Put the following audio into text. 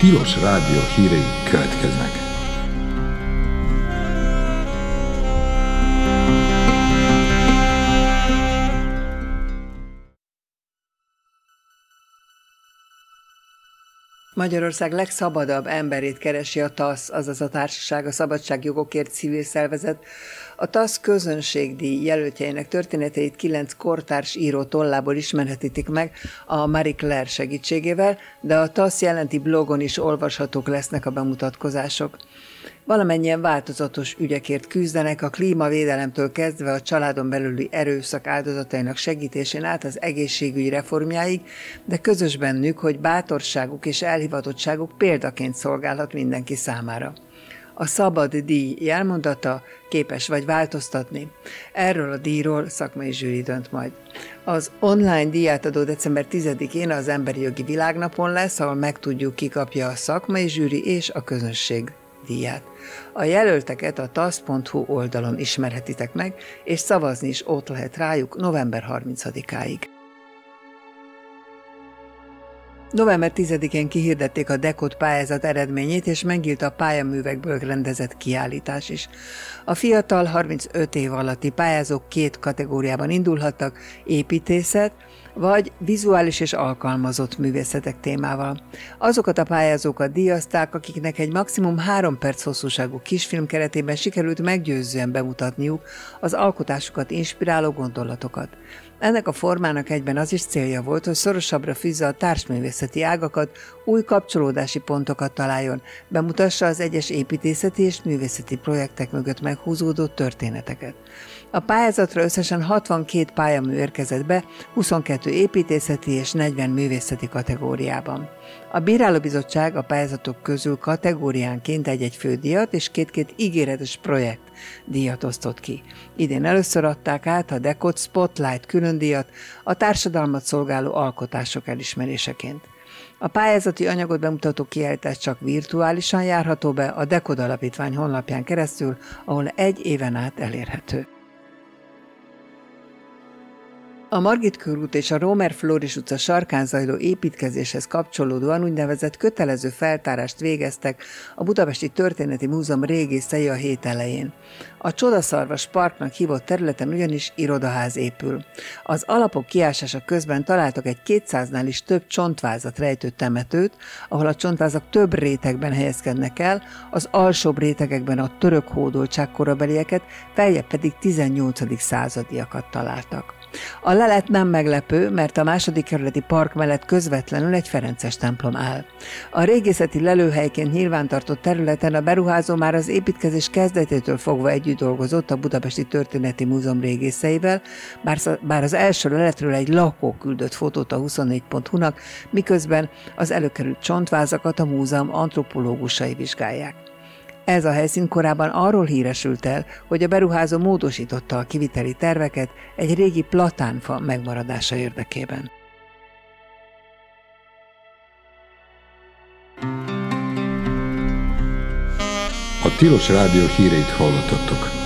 Tilos Rádió hírei következnek. Magyarország legszabadabb emberét keresi a TASZ, azaz a Társaság a Szabadságjogokért civil szervezet. A TASZ közönségdíj jelöltjeinek történeteit 9 kortárs író tollából ismerhetítik meg a Marie Claire segítségével, de a TASZ jelenti blogon is olvashatók lesznek a bemutatkozások. Valamennyien változatos ügyekért küzdenek, a klímavédelemtől kezdve a családon belüli erőszak áldozatainak segítésén át az egészségügy reformjáig, de közös bennük, hogy bátorságuk és elhivatottságuk példaként szolgálhat mindenki számára. A szabad díj jelmondata: képes vagy változtatni. Erről a díjról szakmai zsűri dönt majd. Az online díjátadó december 10-én az Emberi Jogi Világnapon lesz, ahol megtudjuk, ki kapja a szakmai zsűri és a közönség díját. A jelölteket a tasz.hu oldalon ismerhetitek meg, és szavazni is ott lehet rájuk november 30-áig. November 10-én kihirdették a Dekód pályázat eredményét, és megnyílt a pályaművekből rendezett kiállítás is. A fiatal 35 év alatti pályázók 2 kategóriában indulhattak: építészet vagy vizuális és alkalmazott művészetek témával. Azokat a pályázókat díjazták, akiknek egy maximum 3 perc hosszúságú kisfilm keretében sikerült meggyőzően bemutatniuk az alkotásukat inspiráló gondolatokat. Ennek a formának egyben az is célja volt, hogy szorosabbra fűzze a társművészeti ágakat, új kapcsolódási pontokat találjon, bemutassa az egyes építészeti és művészeti projektek mögött meghúzódó történeteket. A pályázatra összesen 62 pályamű érkezett be, 22 építészeti és 40 művészeti kategóriában. A bírálóbizottság a pályázatok közül kategóriánként egy-egy fődíjat és 2 ígéretes projekt díjat osztott ki. Idén először adták át a Dekód Spotlight különdíjat a társadalmat szolgáló alkotások elismeréseként. A pályázati anyagot bemutató kiállítás csak virtuálisan járható be a Dekód Alapítvány honlapján keresztül, ahol 1 éven át elérhető. A Margit körút és a Rómer Flóris utca sarkán zajló építkezéshez kapcsolódóan úgynevezett kötelező feltárást végeztek a Budapesti Történeti Múzeum régészei a hét elején. A Csodaszarvas Parknak hívott területen ugyanis irodaház épül. Az alapok kiásása közben találtak egy 200-nál is több csontvázat rejtő temetőt, ahol a csontvázak több rétegben helyezkednek el, az alsóbb rétegekben a török hódoltság korabelieket, feljebb pedig 18. századiakat találtak. A lelet nem meglepő, mert a második kerületi park mellett közvetlenül egy ferences templom áll. A régészeti lelőhelyként nyilvántartott területen a beruházó már az építkezés kezdetétől fogva együtt dolgozott a Budapesti Történeti Múzeum régészeivel, bár az első leletről egy lakó küldött fotót a 24.hu-nak, miközben az előkerült csontvázakat a múzeum antropológusai vizsgálják. Ez a helyszín korábban arról híresült el, hogy a beruházó módosította a kiviteli terveket egy régi platánfa megmaradása érdekében. A Tilos Rádió híreit hallottatok.